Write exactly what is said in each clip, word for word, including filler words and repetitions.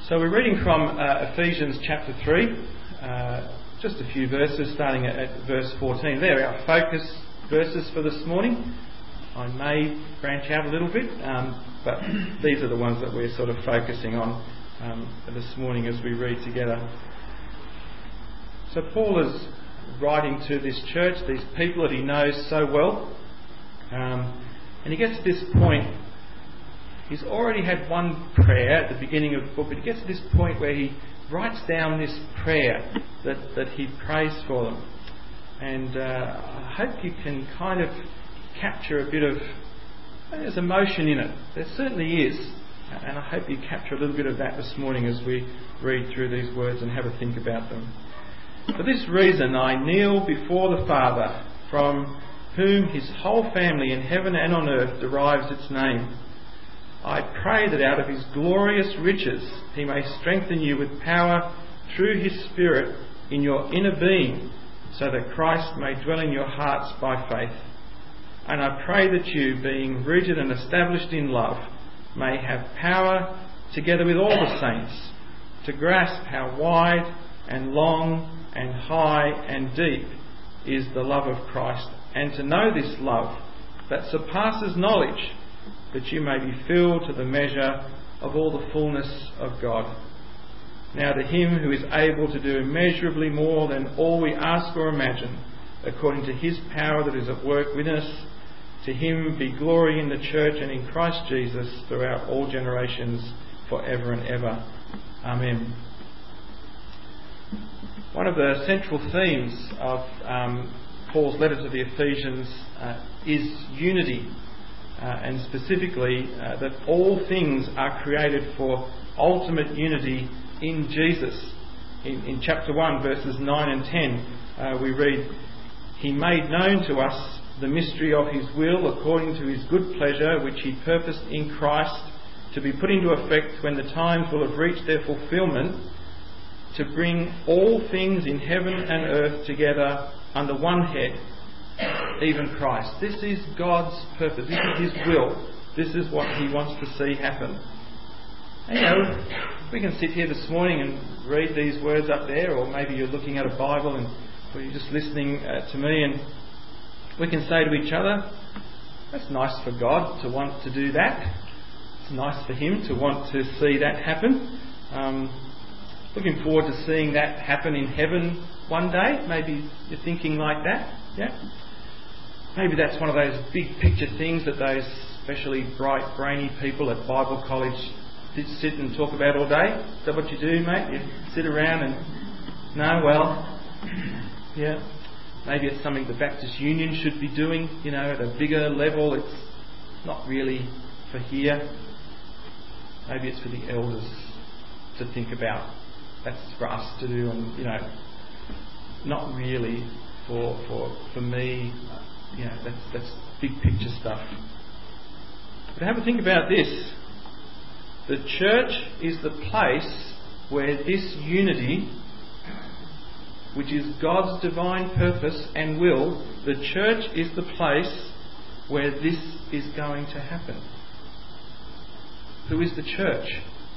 So we're reading from uh, Ephesians chapter three, uh, just a few verses starting at, at verse fourteen. They're our focus verses for this morning. I may branch out a little bit, um, but these are the ones that we're sort of focusing on um, this morning as we read together. So Paul is writing to this church, these people that he knows so well, um, and he gets to this point. He's already had one prayer at the beginning of the book, but he gets to this point where he writes down this prayer that, that he prays for them. And uh, I hope you can kind of capture a bit of, there's emotion in it. There certainly is. And I hope you capture a little bit of that this morning as we read through these words and have a think about them. For this reason I kneel before the Father, from whom his whole family in heaven and on earth derives its name. I pray that out of his glorious riches he may strengthen you with power through his Spirit in your inner being, so that Christ may dwell in your hearts by faith. And I pray that you, being rooted and established in love, may have power, together with all the saints, to grasp how wide and long and high and deep is the love of Christ, and to know this love that surpasses knowledge, that you may be filled to the measure of all the fullness of God. Now to him who is able to do immeasurably more than all we ask or imagine, according to his power that is at work within us, to him be glory in the church and in Christ Jesus throughout all generations, forever and ever. Amen. One of the central themes of um, Paul's letter to the Ephesians uh, is unity. Uh, and specifically uh, that all things are created for ultimate unity in Jesus. In, in chapter one, verses nine and ten, uh, we read, He made known to us the mystery of his will according to his good pleasure, which he purposed in Christ to be put into effect when the times will have reached their fulfilment, to bring all things in heaven and earth together under one head, even Christ. This is God's purpose. This is his will. This is what he wants to see happen. And, you know, we can sit here this morning and read these words up there, or maybe you're looking at a Bible and or you're just listening uh, to me, and we can say to each other, that's nice for God to want to do that. It's nice for him to want to see that happen. Um, looking forward to seeing that happen in heaven one day. Maybe you're thinking like that. Yeah. Maybe that's one of those big picture things that those especially bright, brainy people at Bible college sit and talk about all day. Is that what you do, mate? You sit around and... No, well... Yeah. Maybe it's something the Baptist Union should be doing, you know, at a bigger level. It's not really for here. Maybe it's for the elders to think about. That's for us to do, and, you know, not really for for for me. You know, that's that's big picture stuff. But have a think about this. The church is the place where this unity, which is God's divine purpose and will, the church is the place where this is going to happen. Who is the church?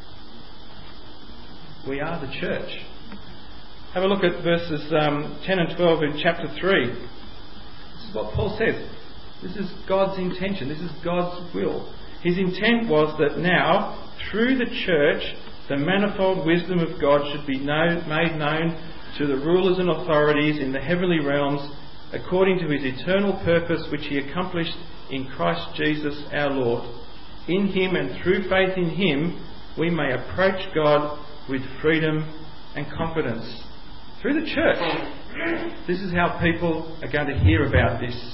We are the church. Have a look at verses um, ten and twelve in chapter three. This is what Paul says. This is God's intention. This is God's will. His intent was that now, through the church, the manifold wisdom of God should be known, made known to the rulers and authorities in the heavenly realms, according to his eternal purpose which he accomplished in Christ Jesus our Lord. In him and through faith in him, we may approach God with freedom and confidence. Through the church. This is how people are going to hear about this.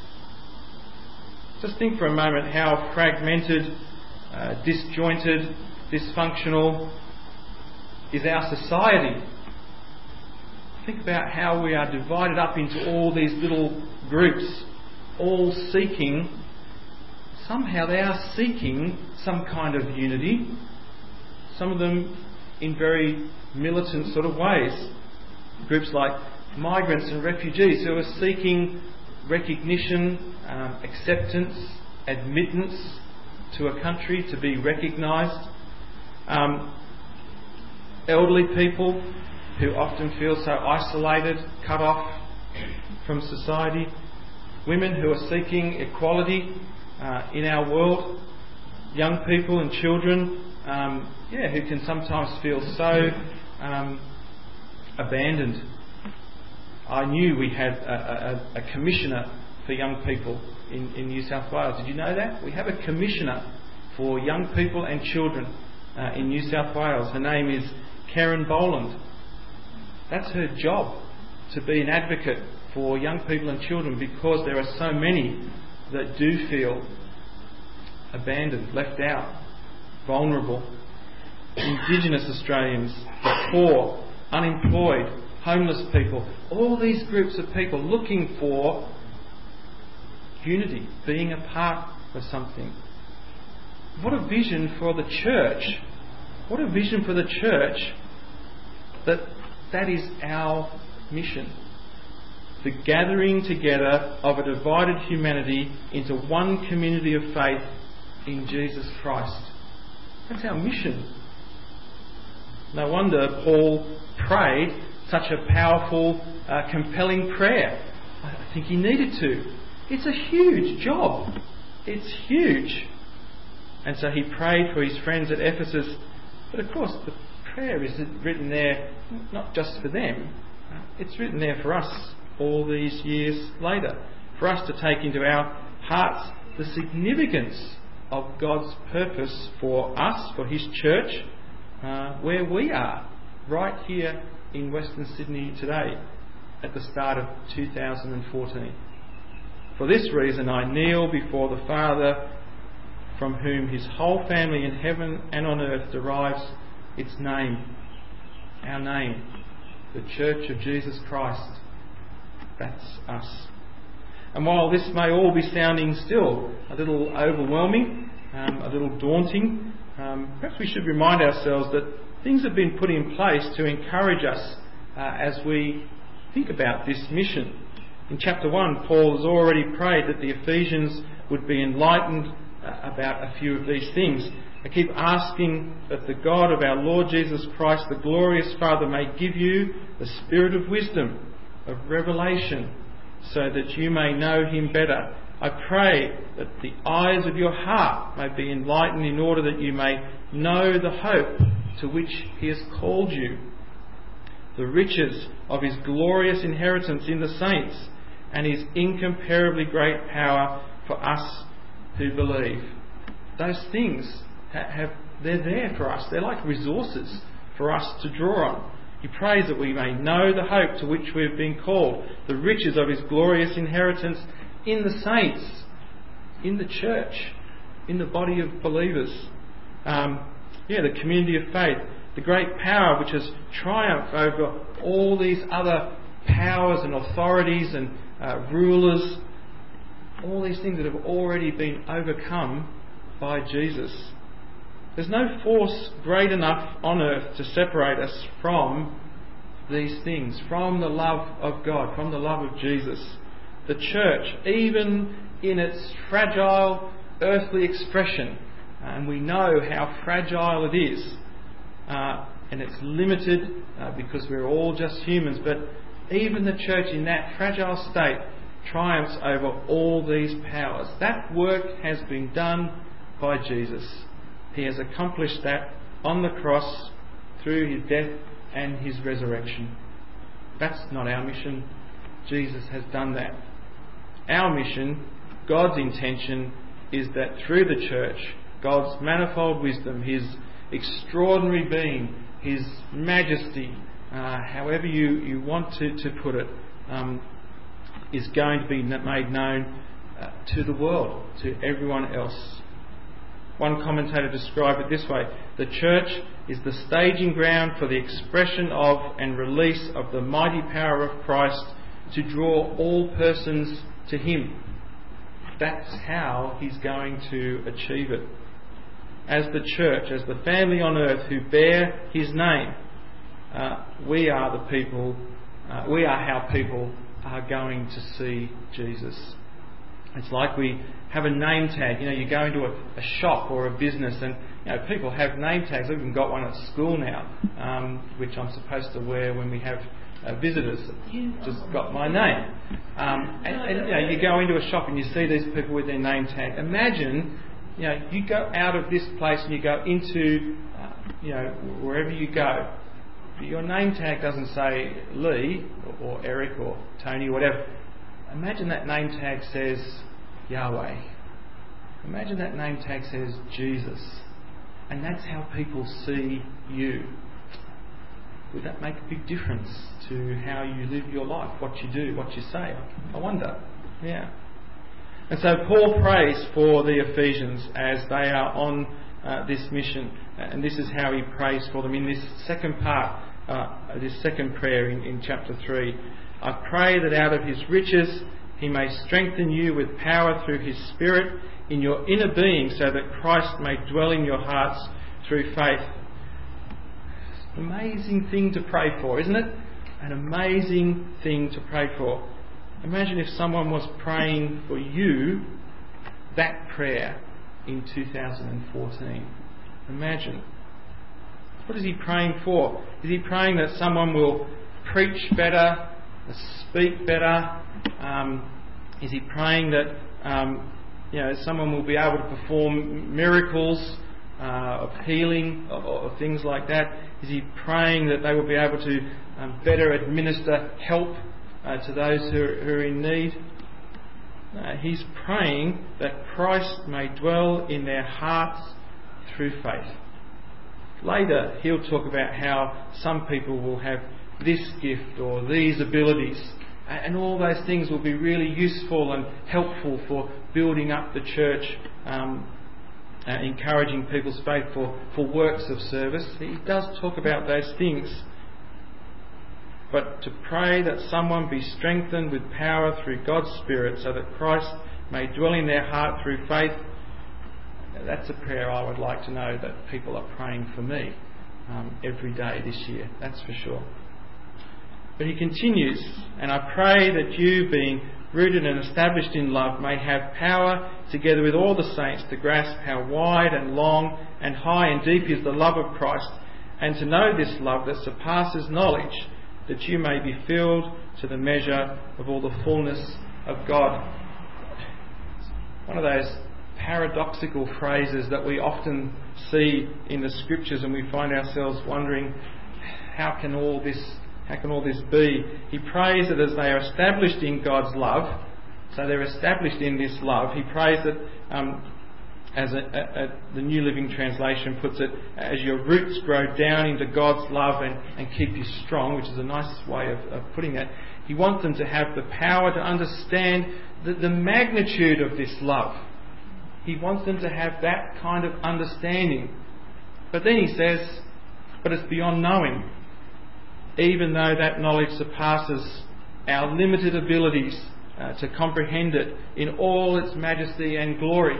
Just think for a moment how fragmented, uh, disjointed, dysfunctional is our society. Think about how we are divided up into all these little groups, all seeking, somehow they are seeking some kind of unity, some of them in very militant sort of ways. Groups like migrants and refugees who are seeking recognition, um, acceptance, admittance to a country, to be recognised. Um, elderly people who often feel so isolated, cut off from society, women who are seeking equality uh, in our world, young people and children um, yeah, who can sometimes feel so um, abandoned. I knew we had a, a, a commissioner for young people in, in New South Wales. Did you know that? We have a commissioner for young people and children uh, in New South Wales. Her name is Karen Boland. That's her job, to be an advocate for young people and children, because there are so many that do feel abandoned, left out, vulnerable. Indigenous Australians, the poor, unemployed, homeless people, all these groups of people looking for unity, being a part of something. What a vision for the church. What a vision for the church that that is our mission. The gathering together of a divided humanity into one community of faith in Jesus Christ. That's our mission. No wonder Paul prayed such a powerful, uh, compelling prayer. I think he needed to. It's a huge job. It's huge. And so he prayed for his friends at Ephesus. But of course, the prayer is written there not just for them. It's written there for us all these years later. For us to take into our hearts the significance of God's purpose for us, for his church, uh, where we are, right here in Western Sydney today, at the start of two thousand fourteen. For this reason I kneel before the Father, from whom his whole family in heaven and on earth derives its name, our name, the Church of Jesus Christ. That's us. And while this may all be sounding still a little overwhelming, um, a little daunting, um, perhaps we should remind ourselves that things have been put in place to encourage us uh, as we think about this mission. In chapter one, Paul has already prayed that the Ephesians would be enlightened uh, about a few of these things. I keep asking that the God of our Lord Jesus Christ, the glorious Father, may give you the spirit of wisdom, of revelation, so that you may know him better. I pray that the eyes of your heart may be enlightened, in order that you may know the hope to which he has called you, the riches of his glorious inheritance in the saints, and his incomparably great power for us who believe. Those things have, they're there for us. They're like resources for us to draw on. He prays that we may know the hope to which we have been called, the riches of his glorious inheritance in the saints, in the church, in the body of believers. Um, yeah, the community of faith, the great power which has triumphed over all these other powers and authorities and uh, rulers, all these things that have already been overcome by Jesus. There's no force great enough on earth to separate us from these things, from the love of God, from the love of Jesus. The church, even in its fragile earthly expression, and we know how fragile it is, uh, and it's limited uh, because we're all just humans, but even the church in that fragile state triumphs over all these powers. That work has been done by Jesus. He has accomplished that on the cross through his death and his resurrection. That's not our mission. Jesus has done that. Our mission, God's intention, is that through the church, God's manifold wisdom, his extraordinary being, his majesty, uh, however you, you want to, to put it, um, is going to be made known uh, to the world, to everyone else. One commentator described it this way: the church is the staging ground for the expression of and release of the mighty power of Christ to draw all persons to him. That's how he's going to achieve it. As the church, as the family on earth who bear his name, uh, we are the people, uh, we are how people are going to see Jesus. It's like we have a name tag. You know, you go into a, a shop or a business, and you know, people have name tags. I've even got one at school now, um, which I'm supposed to wear when we have uh, visitors. Just got my name. Um, and, and you know, you go into a shop and you see these people with their name tag. Imagine, you know, you go out of this place and you go into, uh, you know, wherever you go. Your name tag doesn't say Lee or, or Eric or Tony or whatever. Imagine that name tag says Yahweh. Imagine that name tag says Jesus. And that's how people see you. Would that make a big difference to how you live your life, what you do, what you say? I wonder. Yeah. And so Paul prays for the Ephesians as they are on uh, this mission. And this is how he prays for them in this second part, uh, this second prayer in, in chapter three. I pray that out of his riches he may strengthen you with power through his Spirit in your inner being, so that Christ may dwell in your hearts through faith. Amazing thing to pray for, isn't it? An amazing thing to pray for. Imagine if someone was praying for you that prayer in two thousand fourteen. Imagine. What is he praying for? Is he praying that someone will preach better, speak better? Um, is he praying that um, you know someone will be able to perform miracles uh, of healing or, or things like that? Is he praying that they will be able to um, better administer help uh, to those who are, who are in need? Uh, he's praying that Christ may dwell in their hearts through faith. Later, he'll talk about how some people will have this gift or these abilities, and all those things will be really useful and helpful for building up the church, um, uh, encouraging people's faith for, for works of service. He does talk about those things. But to pray that someone be strengthened with power through God's Spirit, so that Christ may dwell in their heart through faith, that's a prayer I would like to know that people are praying for me um, every day this year, that's for sure. But he continues, and I pray that you, being rooted and established in love, may have power, together with all the saints, to grasp how wide and long and high and deep is the love of Christ, and to know this love that surpasses knowledge, that you may be filled to the measure of all the fullness of God. One of those paradoxical phrases that we often see in the Scriptures, and we find ourselves wondering, how can all this how can all this be? He prays that as they are established in God's love, so they're established in this love, he prays that, um, as a, a, a, the New Living Translation puts it, as your roots grow down into God's love and, and keep you strong, which is a nice way of, of putting that. He wants them to have the power to understand the, the magnitude of this love. He wants them to have that kind of understanding. But then he says, but it's beyond knowing. Even though that knowledge surpasses our limited abilities uh, to comprehend it in all its majesty and glory.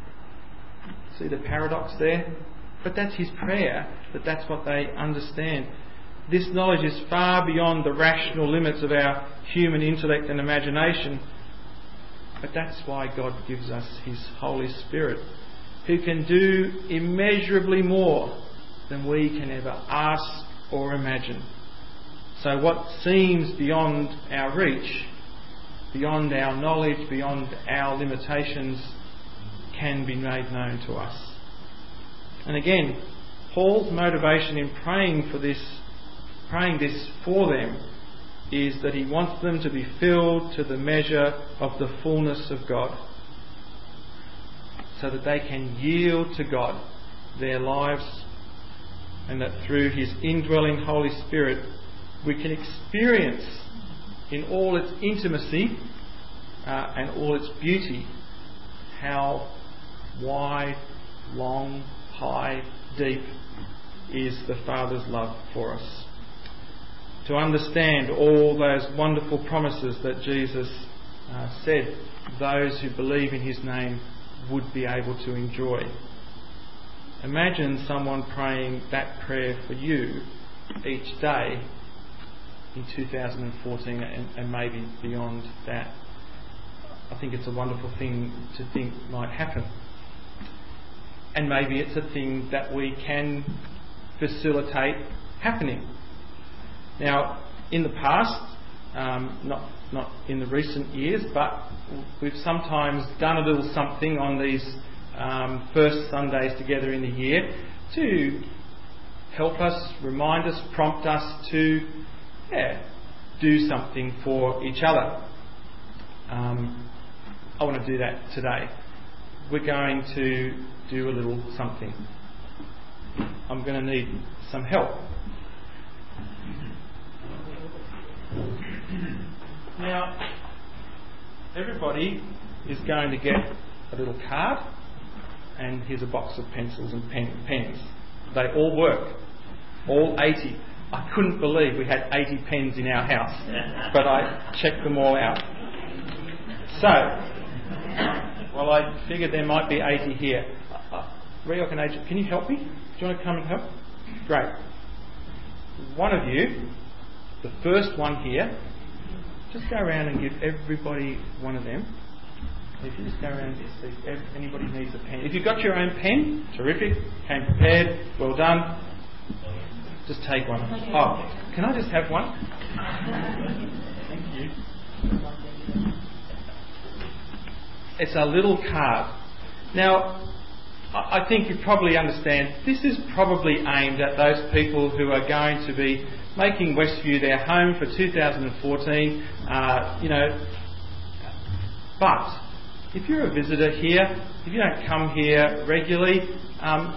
See the paradox there? But that's his prayer, that that's what they understand. This knowledge is far beyond the rational limits of our human intellect and imagination. But that's why God gives us his Holy Spirit, who can do immeasurably more than we can ever ask or imagine. So what seems beyond our reach, beyond our knowledge, beyond our limitations, can be made known to us. And again, Paul's motivation in praying for this, praying this for them, is that he wants them to be filled to the measure of the fullness of God, so that they can yield to God their lives, and that through his indwelling Holy Spirit we can experience in all its intimacy uh, and all its beauty how wide, long, high, deep is the Father's love for us. To understand all those wonderful promises that Jesus uh, said those who believe in his name would be able to enjoy. Imagine someone praying that prayer for you each day in two thousand fourteen and, and maybe beyond that. I think it's a wonderful thing to think might happen. And maybe it's a thing that we can facilitate happening. Now, in the past, um, not not in the recent years, but we've sometimes done a little something on these um, first Sundays together in the year to help us, remind us, prompt us to yeah, do something for each other. Um, I want to do that today. We're going to do a little something. I'm going to need some help. Now, everybody is going to get a little card, and here's a box of pencils and pen, pens. They all work, all eighty. I couldn't believe we had eighty pens in our house, but I checked them all out. So, well, I figured there might be eighty here. Uh, Reorgan agent, can you help me? Do you want to come and help? Great. One of you, the first one here, just go around and give everybody one of them. If you just go around and see if anybody needs a pen. If you've got your own pen, terrific, came prepared, well done. Just take one. Oh, can I just have one? Thank you. It's a little card. Now, I think you probably understand this is probably aimed at those people who are going to be making Westview their home for two thousand fourteen, uh, you know, but if you're a visitor here, if you don't come here regularly, um,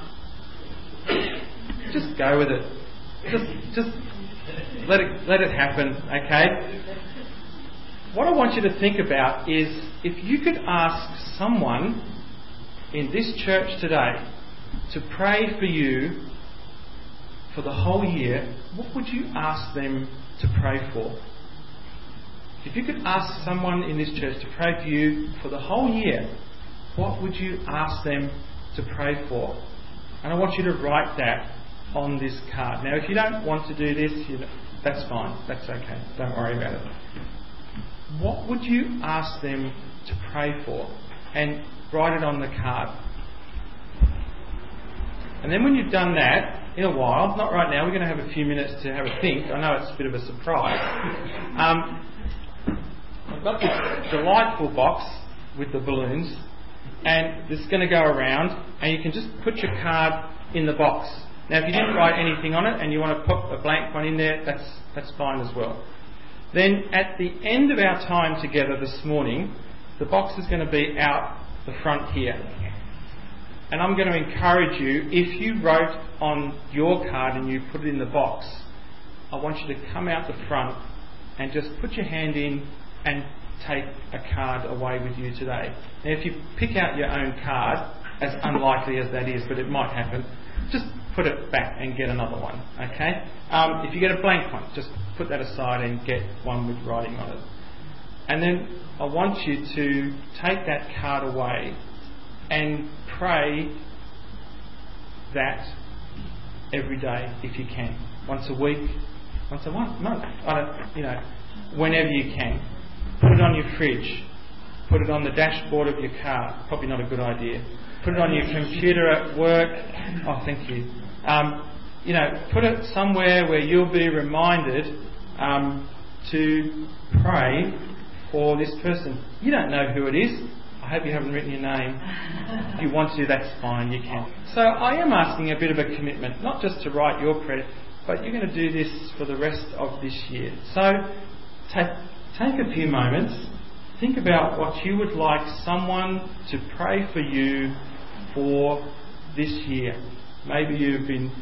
just go with it. Just, just let it let it happen, okay? What I want you to think about is if you could ask someone in this church today to pray for you for the whole year, what would you ask them to pray for? If you could ask someone in this church to pray for you for the whole year, what would you ask them to pray for? And I want you to write that on this card. Now, if you don't want to do this, you know, that's fine. That's okay. Don't worry about it. What would you ask them to pray for? And write it on the card. And then when you've done that, in a while, not right now, we're going to have a few minutes to have a think. I know it's a bit of a surprise. Um, I've got this delightful box with the balloons, and this is going to go around, and you can just put your card in the box. Now, if you didn't write anything on it and you want to put a blank one in there, that's that's fine as well. Then, at the end of our time together this morning, the box is going to be out the front here. And I'm going to encourage you, if you wrote on your card and you put it in the box, I want you to come out the front and just put your hand in and take a card away with you today. Now, if you pick out your own card, as unlikely as that is, but it might happen, just put it back and get another one, okay? Um, if you get a blank one, just put that aside and get one with writing on it. And then I want you to take that card away and pray that every day if you can. Once a week, once a month, month. I don't, you know, whenever you can. Put it on your fridge. Put it on the dashboard of your car. Probably not a good idea. Put it on your computer at work. Oh, thank you. Um, you know, put it somewhere where you'll be reminded um, to pray for this person. You don't know who it is. I hope you haven't written your name. If you want to, that's fine, you can. So I am asking a bit of a commitment, not just to write your prayer, but you're going to do this for the rest of this year. So take, take a few moments, think about what you would like someone to pray for you for this year. Maybe you've been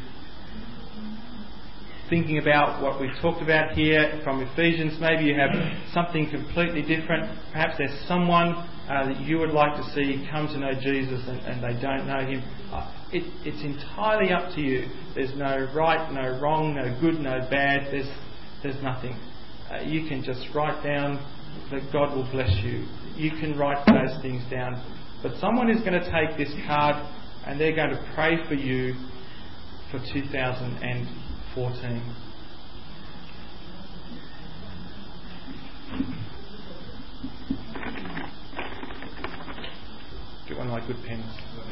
thinking about what we've talked about here from Ephesians. Maybe you have something completely different. Perhaps there's someone uh, that you would like to see come to know Jesus and, and they don't know him. Uh, it, it's entirely up to you. There's no right, no wrong, no good, no bad. There's, there's nothing. Uh, you can just write down that God will bless you. You can write those things down. But someone is going to take this card and they're going to pray for you for two thousand fourteen. good pens.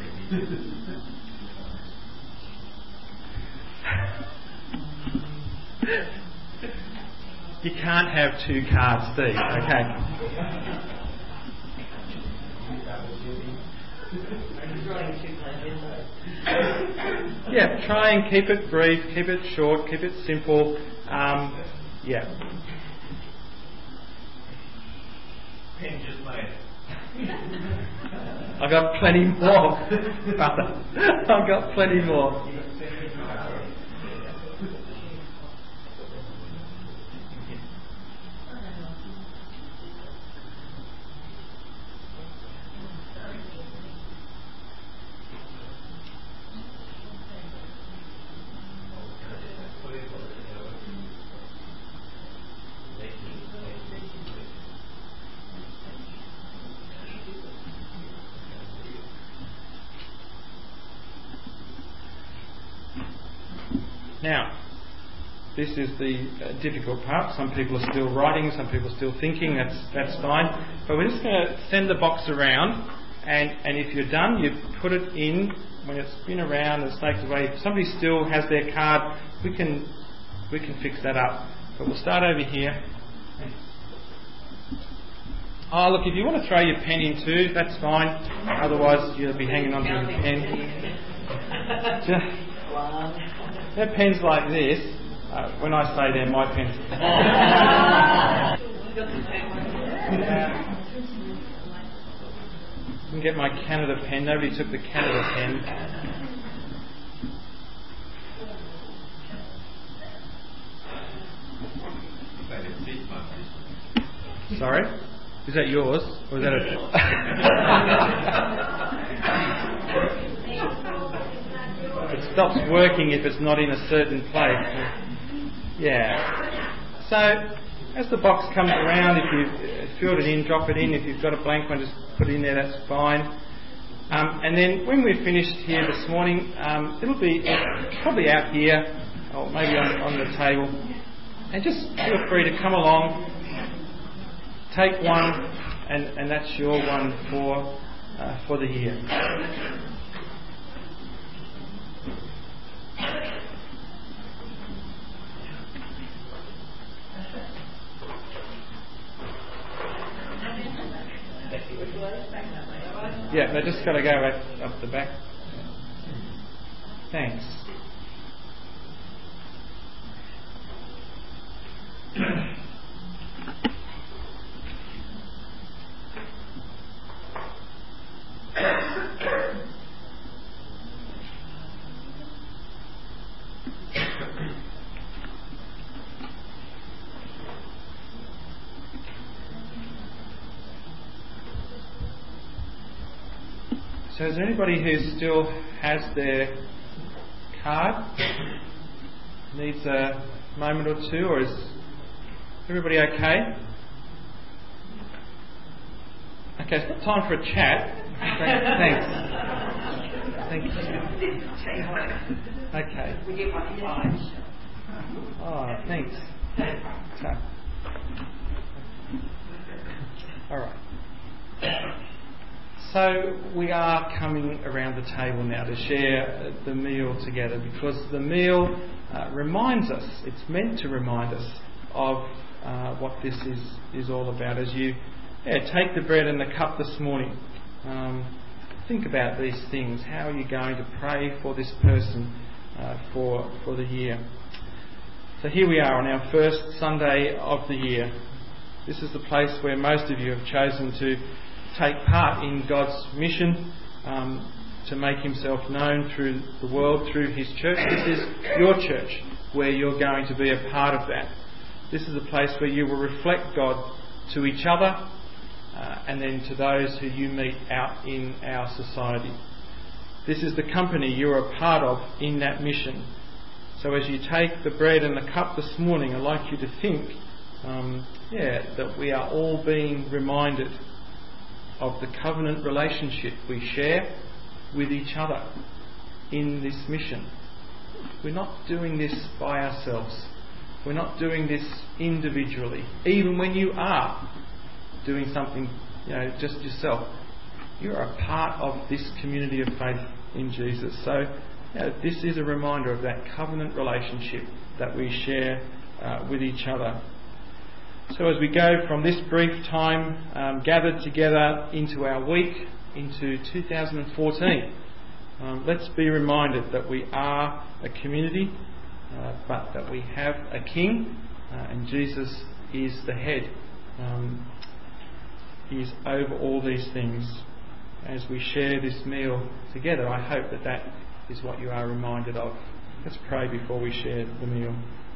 You can't have two cards, Steve. Okay. Yeah, try and keep it brief, keep it short, keep it simple. Um, yeah. Pen just made. I've got plenty more, brother. I've got plenty more. Now, this is the uh, difficult part. Some people are still writing, some people are still thinking. That's that's fine. But we're just going to send the box around, and, and if you're done, you put it in. When it's been around and snaked away, if somebody still has their card, we can we can fix that up. But we'll start over here. Oh, look, if you want to throw your pen in too, that's fine. Otherwise, you'll be hanging on to your pen. They're pens like this. Uh, when I say they're my pens. I can get my Canada pen. Nobody took the Canada pen. Sorry? Is that yours? Or is that a... It stops working if it's not in a certain place. Yeah. So, as the box comes around, if you filled it in, drop it in. If you've got a blank one, just put it in there, that's fine. Um, and then when we're finished here this morning, um, it'll be probably out here, or maybe on, on the table. And just feel free to come along, take one, and, and that's your one for, uh, for the year. Yeah, they just got to go right up the back. Thanks. So is there anybody who still has their card? Needs a moment or two, or is everybody okay? Okay, it's not time for a chat. Thanks. Thank you. Okay. Oh, thanks. Okay. All right. So we are coming around the table now to share the meal together, because the meal uh, reminds us, it's meant to remind us of uh, what this is, is all about. As you yeah, take the bread and the cup this morning, um, think about these things. How are you going to pray for this person uh, for, for the year? So here we are on our first Sunday of the year. This is the place where most of you have chosen to take part in God's mission um, to make himself known through the world, through his church. This is your church, where you're going to be a part of that. This is a place where you will reflect God to each other uh, and then to those who you meet out in our society. This is the company you are a part of in that mission. So as you take the bread and the cup this morning, I'd like you to think um, yeah, that we are all being reminded of the covenant relationship we share with each other in this mission. We're not doing this by ourselves. We're not doing this individually. Even when you are doing something, you know, just yourself, You are a part of this community of faith in Jesus. So you know, this is a reminder of that covenant relationship that we share uh, with each other. So as we go from this brief time um, gathered together into our week, into two thousand fourteen, um, let's be reminded that we are a community, uh, but that we have a King, uh, and Jesus is the head. Um, he is over all these things. As we share this meal together, I hope that that is what you are reminded of. Let's pray before we share the meal.